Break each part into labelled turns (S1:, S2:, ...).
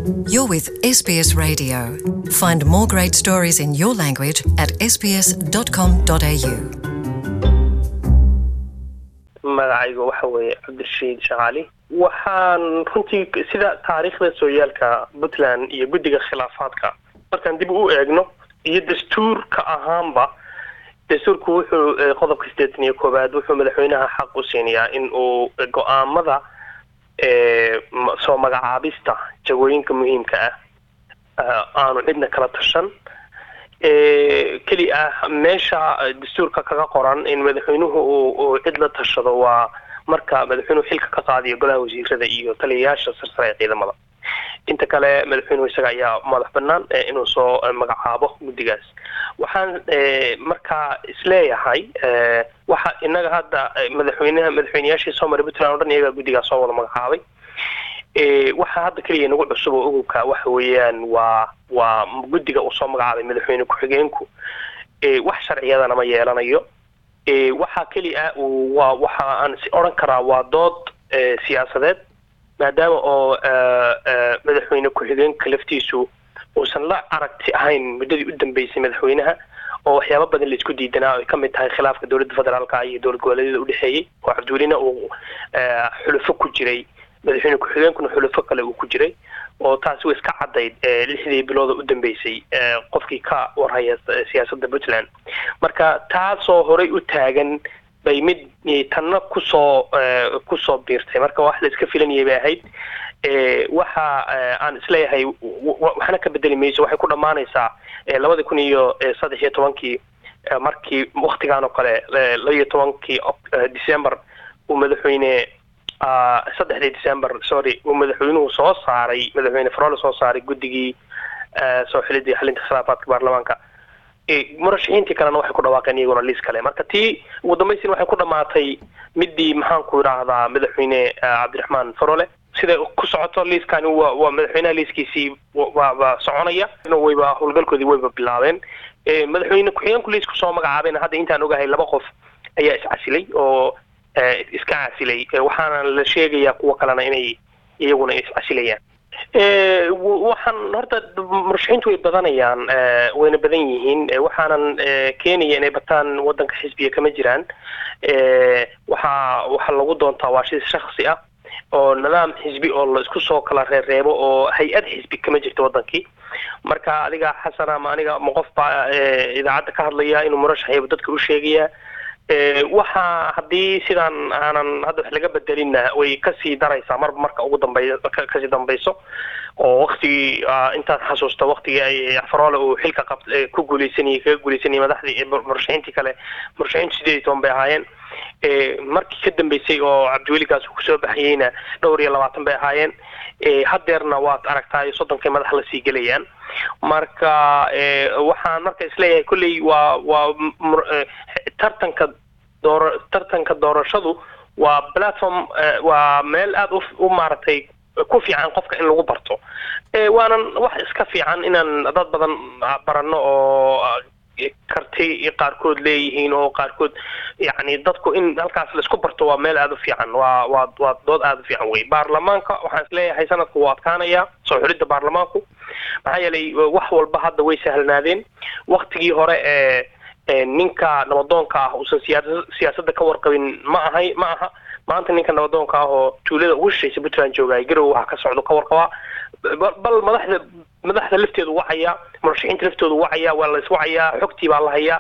S1: You're with SBS Radio. Find more great stories in your language at sbs.com.au.
S2: magacaygu waxa weeye Cabdirashiid Shaqaali waxaan runtii sida taariikhda sooyaalka Puntland iyo guddiga khilaafaadka markaan dib u eegno iyo dastuurka ahaanba dastuurku wuxuu qodobka 81 wuxuu madaxweynaha xaq u siinayaa in uu go'aamada soo magacaabista jagooyinka muhiimka ah aanu cidna kala tashan kali meesha dastuurka kaga qoran in madaxweynuhu uu cid la tashado waa marka madaxweynuhu xilka ka qaadiyo golaha wasiirada iyo taliyayaasha sarsare ee ciidamada inta kale madaxweynuhu isaga ayaa madax bannaan inuu soo magacaabo guddigaas waxaan marka isleeyahay waxa inaga hadda madaxweynayaashii Soomaaliya Puntland oo dhan iyaga guddigaas soo wada magacaabay waxa hadda kaliya nagu cusub oo ogolka waxa weeyaan waa guddiga uu soo magacaabay madaxweyne ku-xigeenku wax sharciyadana ma yeelanayo waxa kaliya waxa aan si oran karaa waa dood siyaasadeed maadaama oo madaxweyne ku-xigeenka laftiisu uusan la aragti ahayn muddadii u dambeysay madaxweynaha oo waxyaabo badan la isku diidanaa ay ka mid tahay khilaafka dowladda federaalka iyo dowlad goboleedyada u dhaxeeyay oo Cabdiweliina uu xulufo ku jiray madaxweyne ku-xigeenkuna xulufo kale uu ku jiray oo taasi way iska cadayd 6 bilood u dambeysay qofkii ka warhaya siyaasadda Puntland marka taasoo horay u taagan bay mid tanna ku soo biirtay marka wax la iska filanayay bay ahayd waxa aan isleeyahay waxna ka bedeli mayso waxay ku dhamaanaysaa 2013 markii waqtigan oo kale 12 December uu madaxweyne 3 December uu madaxweynuhu soo saaray madaxweyne Farole soo saaray guddigii soo xilidii xalinta khilaafaadka baarlamaanka murashaxiintii kalena waxay ku dhawaaqeen iyaguna liis kale marka tii ugu dambeystii waxay ku dhamaatay midii maxaan ku raahdaa madaxweyne Cabdiraxmaan Farole sida ku socoto liiskani waa madaxweynaha liiskiisii waa soconaya wayba howlgalkoodii wayba bilaabeen madaxweyne ku-xigeenku liisku soo magacaabeen hadda intaan ogahay 2 qof ayaa iscasilay oo iska casilay waxaana la sheegayaa kuwa kalena inay iyaguna iscasilayaan waxaan horta murashaxiintu way badanayaan wayna badan yihiin waxaanan keenaya inay bataan wadanka xisbiga kama jiraan waxa lagu doontaa waa shaqsi shakhsi ah oo nidaam xisbi oo la isku soo kala reebo oo hay'ad xisbi kama jirto wadankii marka adiga xasan ama aniga qof baa idaacada ka hadlaya inuu murashaxay dadka u sheegaya waxa hadii sidaan aanan hadda wax laga bedelina way ka sii daraysaa marka ugu dambayso oo waqti inta xasuusta waqtiga ay Farole uu xilka ku guuleysanay madaxdii murashaxiintii kale murashaxiintu 18 bay ahaayeen markii ka dambeysay oo Cabdiweligaas uu soo baxayna dhowr iyo 20 bay ahaayeen hadeerna waad aragtay 30 madax la sii galayaan marka waxaan marka isleeyahay kulli waa tartanka doorashadu waa platform waa meel aad u maartay ku fiican qofka in lagu barto waanan wax iska fiican inaan dad badan barano oo karti qaarkood leeyihiin oo qaarkood yani dadku in halkaas la isku barto waa meel aad u fiican waa dood aad u fiican way baarlamaanka waxaan isleeyahay sanadku waa adkaanaya soo xulidda baarlamaanku maxaa yeelay wax walba hadda way sahlanaadeen waqtigii hore ninka nabadoonka ah oo siyaasadda ka warqabin ma aha maanta ninka nabadoonka ah oo tuulada ugu shisheeyay Puntland joogay garow waxa ka socdo ka warqaba bal madaxda lafteedu wacaya murashaxiinta laftoodu wacaya waa la iswacaya xogtii baa la hayaa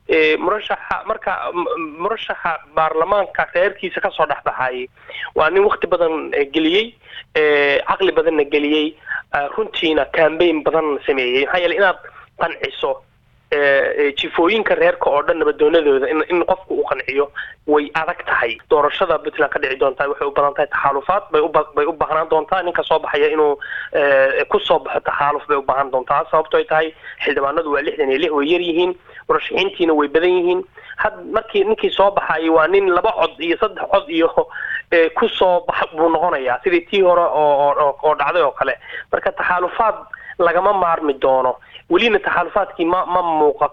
S2: murashaxa baarlamaanka reerkiisa ka soo dhaxbaxay waa nin waqti badan geliyay aqli badan geliyay runtiina campaign badan sameeyay maxaa yeelay inaad qanciso jifooyinka reerka oo dhan nabadoonadooda in qofku uu qanciyo way adag tahay doorashada Puntland ka dhici doontaa waxay u badan tahay taxalufaad bay u baahan doontaa ninka soo baxaya inuu ku soo baxo taxaluf bay u baahan doontaa sababtoo ay tahay xildhibaanadu waa 66 way yar yihiin murashaxiintiina way badan yihiin markii ninkii soo baxay waa nin 2 cod iyo 3 cod iyo ku soo bax buu noqonayaa sidii tii hore oo dhacday oo kale marka taxalufaad lagama maarmi doono ولينا تحالفاتكي ما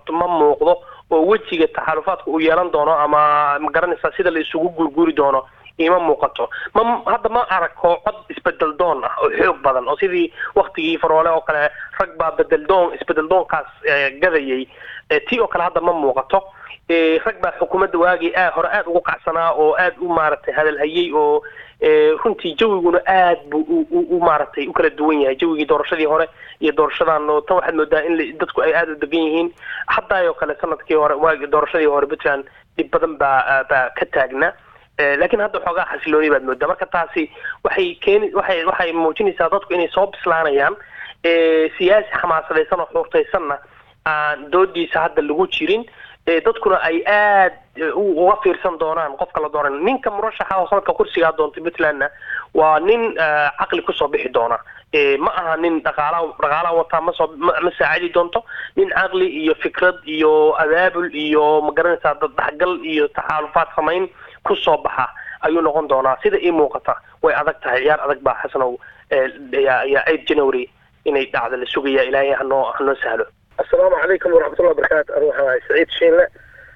S2: موقضو oo wajiga taxalufaadku uu yeelan doono ama magaranaysa sida la isugu gurguri doono ima muuqato hadda ma arko cod isbedel doon ah oo xoog badan oo sidii waqtigii faroole oo kale rag baa isbedel doonkaas gadayay tii oo kale hadda ma muuqato rag baa xukuumadda waagii hore aad ugu qacsanaa oo aad u maaragtay hadal hayay oo runtii jawiguna aad buu u maaragtay u kala duwan yahay jawigii doorashadii hore iyo doorashadan oo tan waxaad moodaa in dadku ay aad u degan yihiin haddaayoo kale sanadkii hore waagii doorashadii hore puntland dhib badan baa ka taagna laakiin hadda xoogaa xasilooni baad moodaa marka taasi waxay muujinaysaa dadku inay soo bislaanayaan siyaasi xamaasadaysan oo xuurtaysanna aan doodiisa hadda lagu jirin dadkuna ay aad uga fiirsan doonaan qofka la dooran ninka murashaxa oo sanadka kursiga doontay puntlandna waa nin caqli kusoo bixi doona ma aha nin dhaqaalaha wataa ma saacidi doonto nin caqli iyo fikrad iyo abaabul iyo magaranaysaa daddhexgal iyo taxaalufaad samayn kusoo baxa ayuu noqon doonaa sida ii muuqata way adag tahay ciyaar adag baa xasanow yaa 8 January inay dhacdo la sugaya ilaahay hanoo sahlo.
S3: السلام عليكم ورحمة الله وبركاته. أروح سعيد شينلة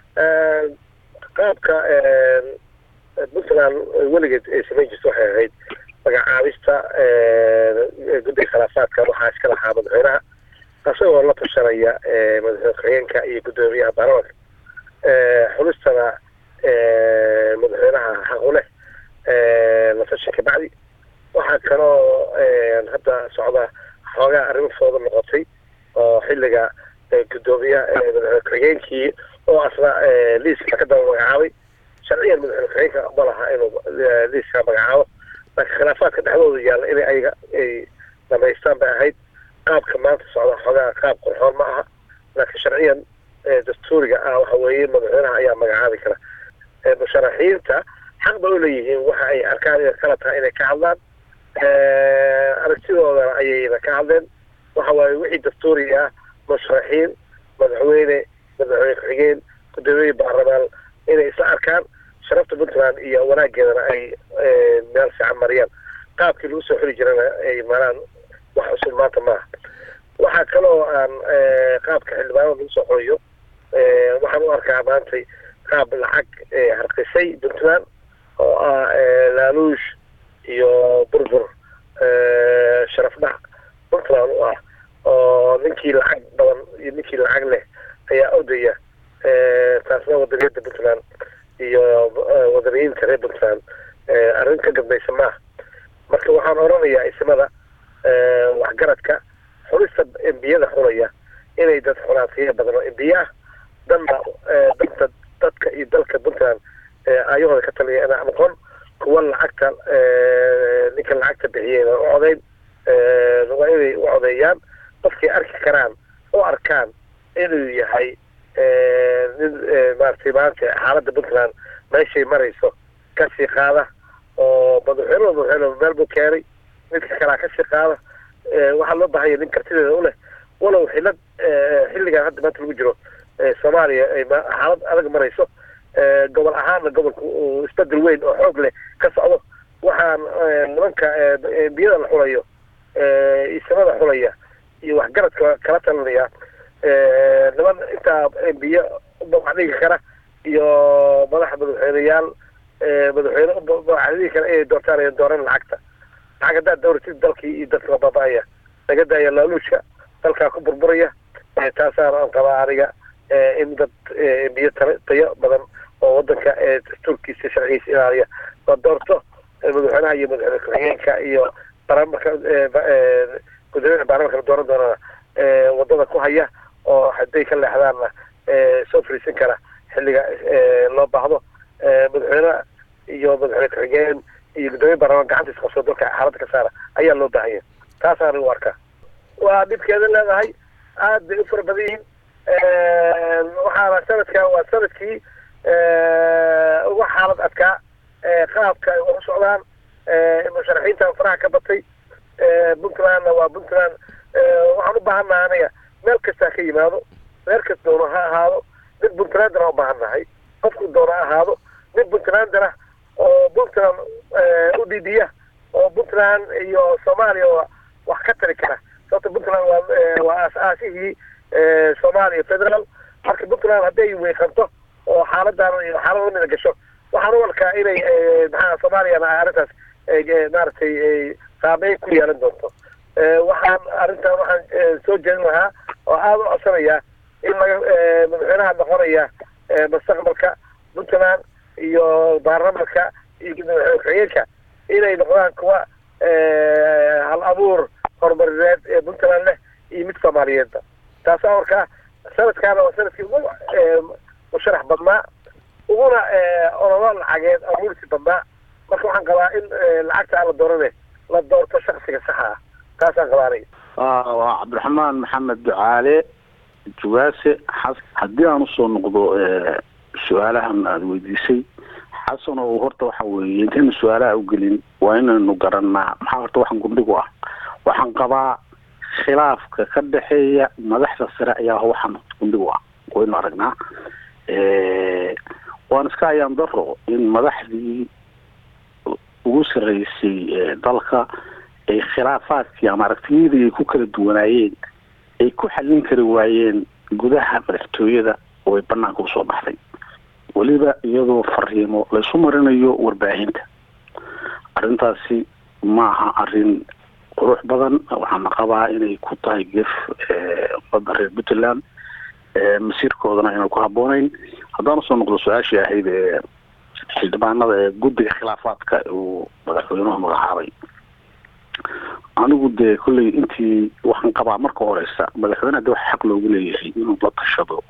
S3: قابك مثلا ولقيت سميجس وحي هيد بقى عابستا قد خلافات كانوا حاش كلا حامد غيرها قصوا والله الشرعية مدحوين كأي قدومية بارون حلستنا مدحوينها حقوله لفشك بعدي واحد كانوا هبدا صعبة حاجة أرمي فوضى النقطي xilliga gudoomiya madaxweynkii oo asla liiska ka daba magacaabay sharciyan madaxweynaha malaha inuu liiska magacaabo laakiin khilaafaadka dhexdooda yaalla inay ayaga ay dhamaystaan bay ahayd qaabka maanta socda xogaa qaab qurxoon ma aha laakiin sharciyan dastuuriga ah waxa weeye madaxweynaha ayaa magacaabi kara musharaxiinta xaq bay u leeyihiin waxa ay arkaan inay kala tahay inay ka hadlaan aragtidoodana ayayna ka hadleen waxa waaye wixii dastuuri ah musharaxiin madaxweyne ku-xigeen gudoomiye baarlamaan inay isla arkaan sharafta puntland iyo wanaageedana ay meel fiican mariyaan qaabkii lagu soo xuli jirana ay maraan wax cusub maanta maaha waxaa kaloo aan qaabka xildhibaanada lagu soo xuliyo waxaan u arkaa maantay qaab lacag harqisay puntland oo ah laaluush iyo burbur sharaf dhac puntland u ah oo ninkii lacag badan iyo ninkii lacag leh ayaa odaya taasna wadaniyada puntland iyo wadaniyiinta reer puntland arrin ka gadmaysa maaha marka waxaan oranayaa ismada waxgaradka xulista embiyada xulaya inay dad xulaatiya badan oo embiya ah danta dadka iyo dalka puntland ayahooda ka taliya inaa noqon kuwa lacagta ninka lacagta bixiyeyna u codayn waa inay u codeeyaan qofkay arki karaan oo arkaan inuu yahay nin maaragtay maanta xaaladda puntland meeshay marayso kasii qaada oo madaxweyne meel buu keenay midka kalaa kasii qaada waxaa loo baahanya nin kartideeda u leh walow xilligan hadda maanta lagu jiro soomaaliya ay xaalad adag marayso gobol ahaanna gobolka uu isbedel weyn oo xoog leh ka socdo waxaan nimanka embiyada la xulayo ismada xulaya iyo waxgaradka kala talinaya niman intaa embiye ubabacdhigi kara iyo madaxweyneyaal madaxweyne ubabacdhigi kara inay doortaan ay dooran lacag haddaa dawlatid dalkii iyo dadka la baaba'aya laga daaya laaluushka dalkaa ku burburaya taasaana aan qabaa aniga in dad embiye tayo badan oo wadanka dastuurkiisa sharcigiisa ilaaliya la doorto madaxweynaha iyo madaxweyne ku-xigeenka iyo barnaamijka gudoomiyaha baarlamaanka la dooran doonana wadada ku haya oo hadday ka leexdaanna soo fariisan kara xilliga loo baahdo madaxweyne iyo madaxweyne ku-xigeen iyo gudoomiye baarlamaan gacantiisa qabsoo dalka xaaladda ka saara ayaa loo baahanya taasaan u arkaa waa dhibkeeda leedahay aad bay u fara badan yihiin waxaana sanadkan waa sanadkii uga xaalad adkaa qaabka ay wax u socdaan musharaxiinta faraha ka batay puntlandna waa puntland waxaan u baahannaha aniga meel kastaa ka yimaado meel kas doona ha ahaado mid puntlandana u baahannahay qofku doona ha ahaado mid puntlandana oo puntland u dhidiya oo puntland iyo soomaaliya wax ka tari kara sababta puntland waa aas-aasihii soomaaliya federal marka puntland hadday weeqanto oo xaaladan iyo xaalad lamida gasho waxaan u arkaa inay maxaa soomaaliyana arrintaas maaragtay saameyn ku yeelan doonto waxaan soo jeedin lahaa oo aada u codsanayaa in madaxweynaha noqonaya mustaqbalka puntland iyo baarlamanka iyo madaxweyne ku-xigeenka inay noqdaan kuwa hal abuur horumarineed ee puntland leh iyo mid soomaaliyeedba taasaa markaa sanadkaana waa sanadkii ugu musharax badnaa uguna ololo lacageed abuursi badnaa marka waxaan qabaa in lacagta aan la doorane la doorto shaksiga saxa ah taasaan qabaanay
S4: waa cabdiraxmaan maxamed ducaale jugaase haddii aan usoo noqdo su-aalahan aada weydiisay xasan oo horta waxa weeye intaynu su-aalaha ugelin waa inaynu garanaa maxaa horta waxaan gundhigu ah waxaan qabaa khilaafka ka dhexeeya madaxda sare ayaa waxaan gundhigu ah waynu aragnaa waan iska ayaan daro in madaxdii ugu sarreysay dalka ay khilaafaadkii ama aragtiyadii ay ku kala duwanaayeen ay ku xallin kari waayeen gudaha madaxtooyada oo ay banaanka usoo baxday weliba iyadoo fariimo laysu marinayo warbaahinta arrintaasi ma aha arrin qurux badan waxaana qabaa inay ku tahay gef ummadda reer puntland masiirkoodana inay ku habboonayn haddaan usoo noqdo su-aashii ahayd ee xildhibaanada ee guddiga khilaafaadka uu madaxweynuhu magacaabay anigu dee kolley intii waxaan qabaa marka horeysa madaxweyneha de waxa xaq loogu leeyahay inuu la tashado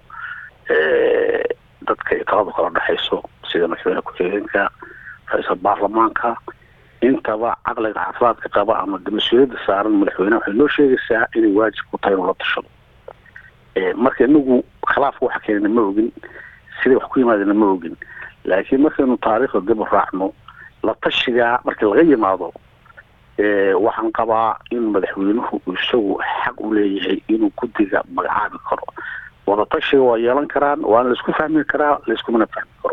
S4: dadka ay taladu kala dhexayso sida madaxweyne ku-xigeenka ra-iisul baarlamaanka intaba caqliga caafimaadka qaba ama mas-uuliyadda saaran madaxweyneha waxay noo sheegaysaa inay waajib ku tahay inuu la tashado marka inagu khilaafka waxa keenana ma ogin siday wax ku yimaadana ma ogin laakiin markaynu taariikhda dib u raacno la tashigaa markii laga yimaado waxaan qabaa in madaxweynuhu isagu xaq u leeyahay inuu guddiga magacaabi karo wadatashiga waa yeelan karaan waana laisku fahmi karaa laiskumana fahmi karo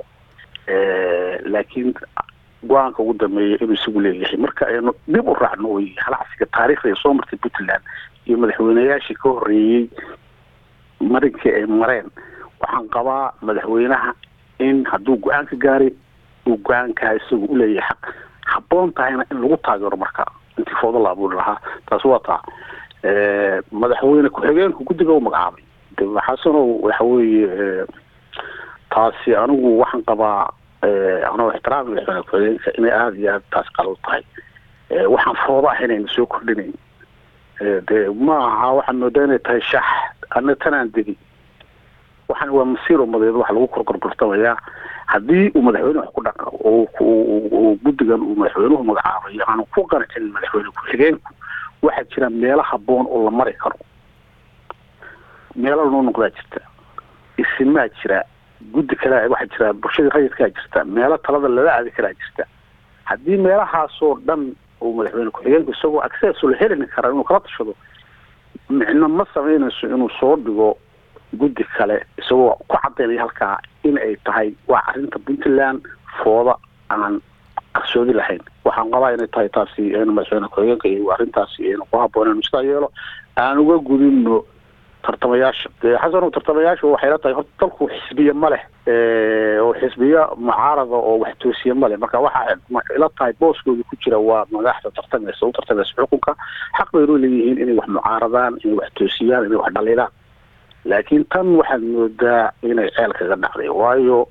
S4: laakiin go-aanka ugu dambeeya inuu isagu leeyahay marka aynu dib u raacno way halacsiga taariikhda ee soo martay puntland iyo madaxweyneyaashii ka horreeyey marinka ay mareen waxaan qabaa madaxweynaha in hadduu go-aan ka gaaray uu go-aankaa isagu uleeyahay xaq habboon tahayna in lagu taageero marka intii foodo la abuuri lahaa taasi waa taa madaxweyne ku-xigeenku guddiga u magacaabay xasanow waxa weeye taasi anigu waxaan qabaa anoo ixtiraam madaxweyne ku-xigeenka inay aada iyo aada taasi qalad tahay waxaan foodo ah inayna soo kordhinayn dee ma aha waxaan moodaa inay tahay shax ana tanaan degi waxaan waa masiir umadeed waxa lagu korkorgortamayaa haddii uu madaxweyne wax ku dhaqa oo guddigan uu madaxweynuhu magacaabay aanu ku qancin madaxweyne ku-xigeenku waxaa jira meelo habboon oo la mari karo meelo noo noqdaa jirta isimaa jira guddi kale waxaa jira bulshada rayidkaa jirta meelo talada lala aadi karaa jirta haddii meelahaasoo dhan uu madaxweyne ku-xigeenku isagoo access la helin kara inuu kala tashado micno ma samaynayso inuu soo dhigo guddi kale isagoo ku cadaynaya halkaa in ay tahay waa arrinta puntland fooda aan qarsoodi lahayn waxaan qabaa inay tahay taasi in madaxweyne ku-xigeenka iyo arrintaasi aynu ku habbooneen sidaa yeelo aan uga gudinno tartamayaasha xasano tartamayaashu waxay la tahay horta dalku xisbiye ma leh oo xisbiye mucaarada oo wax toosiye ma leh marka waxaa ila tahay booskooda ku jira waa madaxda tartamaysa u tartamaysa xukunka xaq bay u leeyihiin inay wax mucaaradaan inay wax toosiyaan inay wax dhaliilaan laakiin tan waxaad moodaa inay ceel kaga dhacday waayo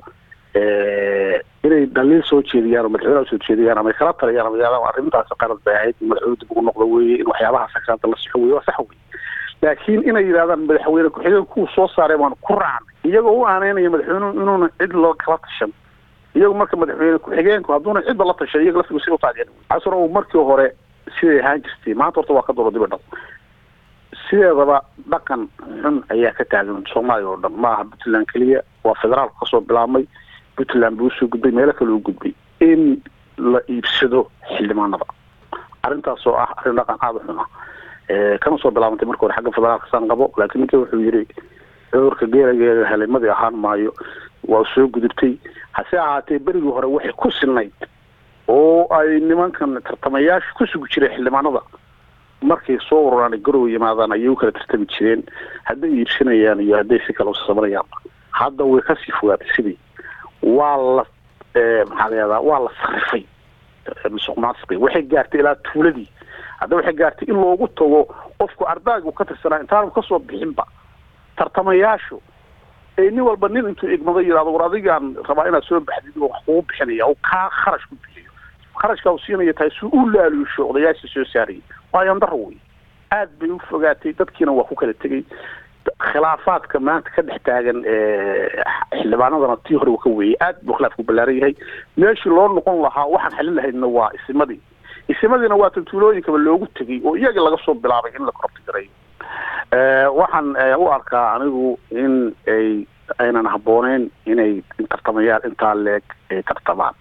S4: inay dhaliil soo jeediyaan oo madaxweynaha soo jeediyaan ama kala taliyaan ama yaalaan arrintaas qalad bay ahayd madaxweynuhu dib ugu noqdo weeye in waxyaabaha sakraanta la sixo weeye waa sax wey laakiin inay yidhahdaan madaxweyne ku-xigeen kuu soo saaray baan ku raacnay iyagoo u aaneynaya madaxweynuhu inuuna cid loo kala tashan iyagu marka madaxweyne ku-xigeenku hadduuna cidba la tashan iyaga laftigu si u taageer casro markii hore siday ahaan jirtay maanta horta waa ka dolo diba dhal sideedaba dhaqan xun ayaa ka taagan soomaaliya oo dhan maaha puntland keliya waa federaalku kasoo bilaabmay puntland buu usoo gudbay meelo kale u gudbay in la iibsado xildhibaanada arrintaas oo ah arrin dhaqan aada u xun ah kana soo bilaabantay marka hore xagga federaalka saan qabo laakiin ninka wuxuu yidhi cudurka geelageeda helimadii ahaan maayo waa soo gudubtay hase ahaatee berigii hore waxay ku sinnayd oo ay nimankan tartamayaasha ku sugi jireen xildhibaanada markay soo ururaan garow yimaadaan ayay u kala tartami jireen hadday iibsanayaan iyo hadday si kale usasabanayaan hadda way kasii fogaatay sidii waa la maxaa la yidhahdaa waa la sarrifay musuq maasuqi waxay gaartay ilaa tuuladii hadda waxay gaartay in loogu tago qofku ardaygu ka tirsanaa intaanu kasoo bixinba tartamayaashu nin walba nin intuu igmada yidhahdo war adigaan rabaa inaad soo baxdid oo wax kugu bixinaya oo kaa kharash ku bixiyo kharashka uu siinaya tahay si uu laaluusho odayaashii soo saarayay waayan daro wey aad bay u fogaatay dadkiina waa ku kala tegey khilaafaadka maanta ka dhex taagan xildhibaanadana tii hore ka weeyey aad buu khilaafku ballaaran yahay meeshii loo noqon lahaa waxaan xalin lahaydna waa isimadiina waa tantuulooyinkaba loogu tegey oo iyaga laga soo bilaabay in la kortigaray waxaan u arkaa anigu in aynan habbooneyn inay tartamayaal intaa leeg ay tartamaan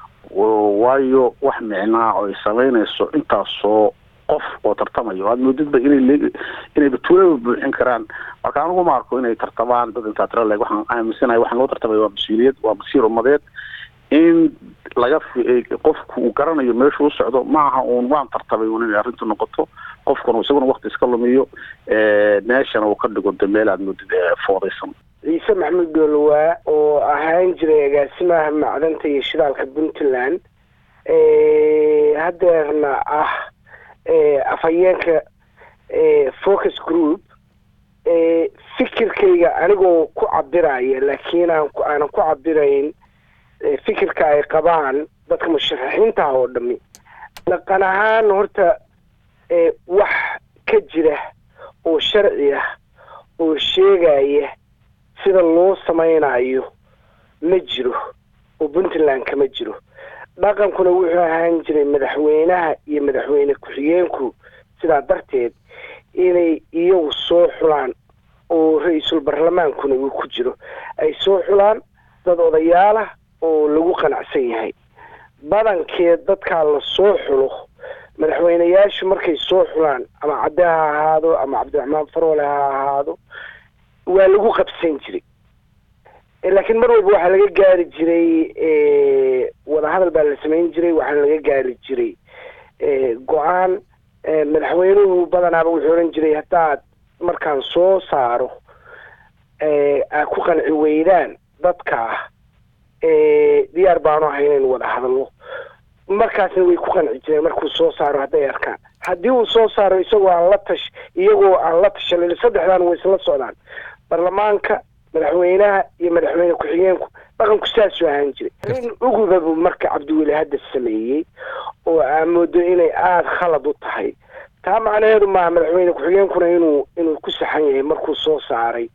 S4: waayo wax micnaa oo ay samaynayso intaasoo qof oo tartamayo aad moodidba inay batuulada buuxin karaan marka anigu ma arko inay tartamaan dad intaa tira leeg waxaan aaminsanahay waxaan loo tartamaya waa mas-uuliyad waa masiir ummadeed in laga qofku uu garanayo meeshuu u socdo maaha uun waan tartamay un inay arrintu noqoto qofkuna isaguna wakti iska lumiyo meeshana uu ka dhigo dameel aad moodid foodaysan
S5: ciise maxamed doolowaa oo ahaan jiray agaasimaha macdanta iyo shidaalka puntland haddeerna ah afhayeenka focus group fikirkayga anigoo ku cabiraya laakiin aanan ku cabirayn fikirka ay qabaan dadka musharaxiintaha oo dhami dhaqan ahaan horta wax ka jira oo sharci ah oo sheegaya sida loo samaynayo ma jiro oo puntland kama jiro dhaqankuna wuxuu ahaan jiray madaxweynaha iyo madaxweyne ku-xigeenku sidaa darteed inay iyagu soo xulaan oo ra-iisul baarlamaankuna uu ku jiro ay soo xulaan dad odayaalah oo lagu qanacsan yahay badankeed dadkaa la soo xulo madaxweyneyaashu markay soo xulaan ama cadde ha ahaado ama cabdiraxmaan faroole ha ahaado waa lagu qabsan jiray laakiin mar walba waxaa laga gaari jiray wadahadal baa la samayn jiray waxaana laga gaari jiray go-aan madaxweynuhu badanaaba wuxuu odhan jiray haddaad markaan soo saaro aad ku qanci weydaan dadkaa diyaar baanu ahay inaynu wada hadalno markaasna way ku qanci jireen markuu soo saaro hadday arkaan haddii uu soo saaro iyagoo aan la tashan saddexdan way isla socdaan baarlamaanka madaxweynaha iyo madaxweyne ku-xigeenku dhaqanku saasuu ahaan jiray in ugubabu marka cabdiweli hadda sameeyey oo aan moodo inay aada khalad u tahay taa macnaheedu maaha madaxweyne ku-xigeenkuna inuu ku saxan yahay markuu soo saaray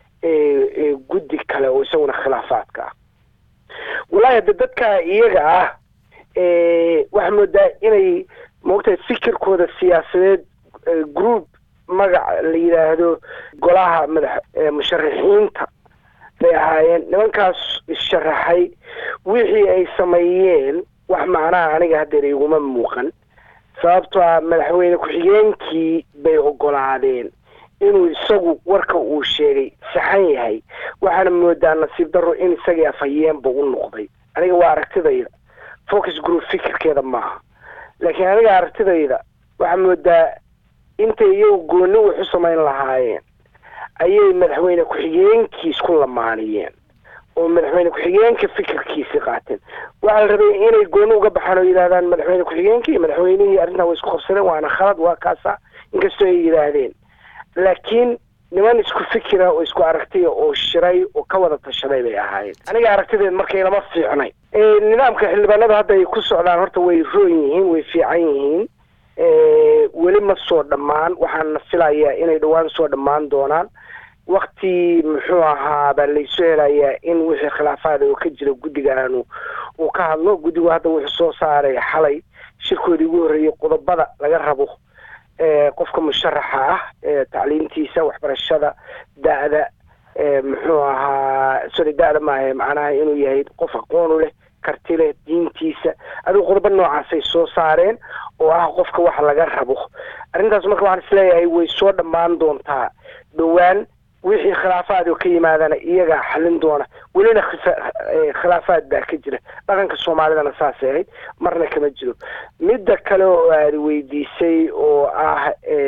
S5: guddi kale oo isaguna khilaafaadka ah wallaahi hadda dadka iyaga ah waxaa moodaa inay maogtahay fikirkooda siyaasadeed group magac la yidhaahdo golaha musharaxiinta bay ahaayeen nimankaas issharaxay wixii ay sameeyeen wax macnaha aniga haddeer iguma muuqan sababtoo ah madaxweyne ku-xigeenkii bay ogolaadeen inuu isagu warka uu sheegay saxan yahay waxaana moodaa nasiib darro in isagii afhayeenba u noqday aniga waa aragtidayda focus group fikirkeeda maaha laakiin aniga aragtidayda waxaa moodaa intay iyagu gooni wax u samayn lahaayeen ayay madaxweyne ku-xigeenkiis ku lamaaniyeen oo madaxweyne ku-xigeenka fikirkiisii qaateen waxaa la rabay inay gooni uga baxaan oo yidhahdaan madaxweyne ku-xigeenkii madaxweynihii arrintaa way isku qabsadeen waana khalad waa kaasa inkastoo ay yidhaahdeen laakiin niman isku fikira oo isku aragtiya oo shiray oo ka wada tashaday bay ahaayeen aniga aragtideed markay lama fiicnay nidaamka xildhibaanada hadda ay ku socdaan horta way roon yihiin way fiican yihiin weli ma soo dhammaan waxaana filayaa inay dhawaan soo dhammaan doonaan wakti muxuu ahaa baa laysoo helayaa in wixii khilaafaada oo ka jira guddigaanu uu ka hadlo guddigu hadda wuxuu soo saaray xalay shirkoodii ugu horreeyey qodobada laga rabo qofka musharaxa ah tacliintiisa waxbarashada da-da muxuu ahaa sorry da-da maahe macnaha inuu yahay qof aqoon u leh karti leh diintiisa adigu qodobo noocaasay soo saareen oo ah qofka wax laga rabo arrintaas marka waxaan isleeyahay way soo dhammaan doontaa dhowaan wixii khilaafaad oo ka yimaadana iyagaa xalin doona welina khilaafaad baa ka jira dhaqanka soomaalidana saasay ahayd marna kama jiro midda kale oo aada weydiisay oo ah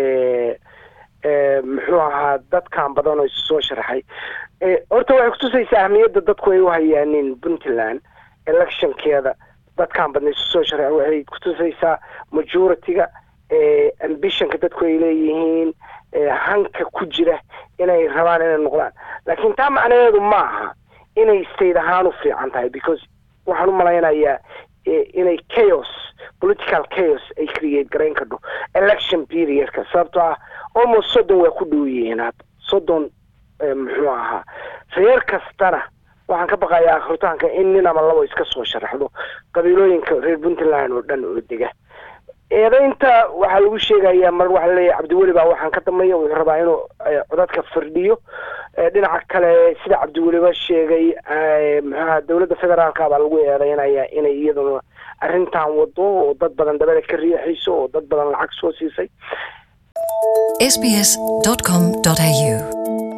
S5: muxuu ahaa dadkan badan oo isu soo sharaxay horta waxay kutusaysaa ahmiyadda dadku ay u hayaanin puntland electionkeeda dadkan badnay soo sharci waxay ku tusaysaa majority-ga ambitionka dadku ay leeyihiin hanka ku jira inay rabaan inay noqdaan laakiin taa macnaheedu ma aha inay state ahaan u fiican tahay because waxaan u malaynayaa inay political chaos ay create garayn karto election periodka sababtoo ah almost 30 way ku dhow yihiin hadda 30 muxuu ahaa reer kastana waxaan ka baqayaa akhiritaanka in nin ama labo iska soo sharaxdo qabiilooyinka reer Puntland oo dhan oo dega eedaynta waxaa lagu sheegayaa mar waxa la leeyahay Cabdiweli baa waxaan ka dambeeyay wuxuu rabaa inuu codadka firdhiyo dhinaca kale sida Cabdiweli ba sheegay maxaa dawladda federaalka baa lagu eedeynayaa inay iyaduna arrintan wado oo dad badan dabada ka riixayso oo dad badan lacag soo siisay
S1: sbs.com.au